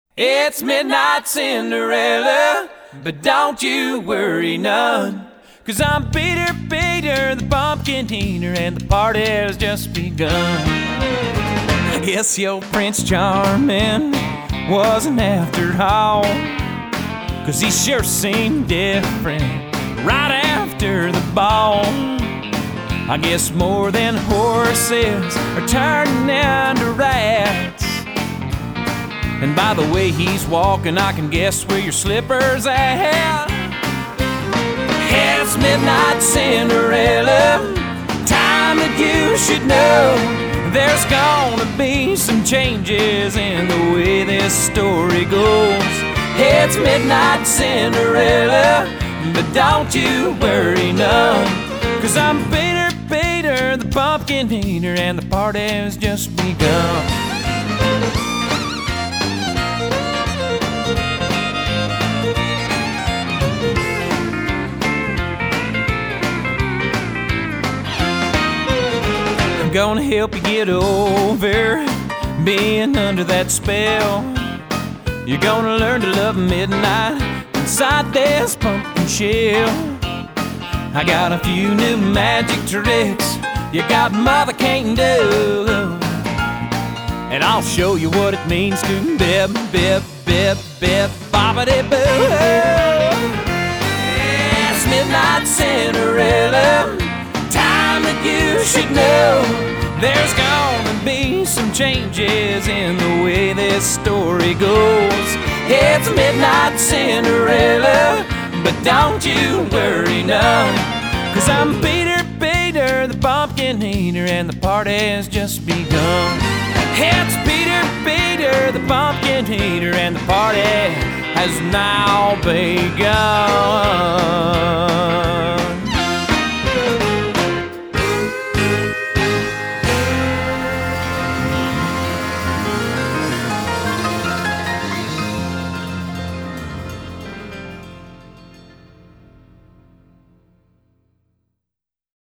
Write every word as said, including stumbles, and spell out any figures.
It's midnight Cinderella, but don't you worry none, 'cause I'm Peter, Peter, the pumpkin eater, and the party has just begun. I guess your Prince Charming wasn't after all, 'cause he sure seemed different right after the ball. I guess more than horses are turning into rats, and by the way he's walking, I can guess where your slipper's at. It's midnight Cinderella, time that you should know. There's gonna be some changes in the way this story goes. It's midnight Cinderella, but don't you worry none, 'cause I'm Peter, Peter, the pumpkin eater, and the party has just begun. I'm gonna help you get over being under that spell. You're gonna learn to love midnight inside this pumpkin shell. I got a few new magic tricks you got mother can't do, and I'll show you what it means to bip, bip, bip, bip, boppity boo. It's midnight Cinderella, time that you should know. There's gonna be some changes in the way this story goes. It's midnight Cinderella, but don't you worry none, 'cause I'm Peter, Peter, the pumpkin eater, and the party has just begun. It's Peter, Peter, the pumpkin eater, and the party has now begun.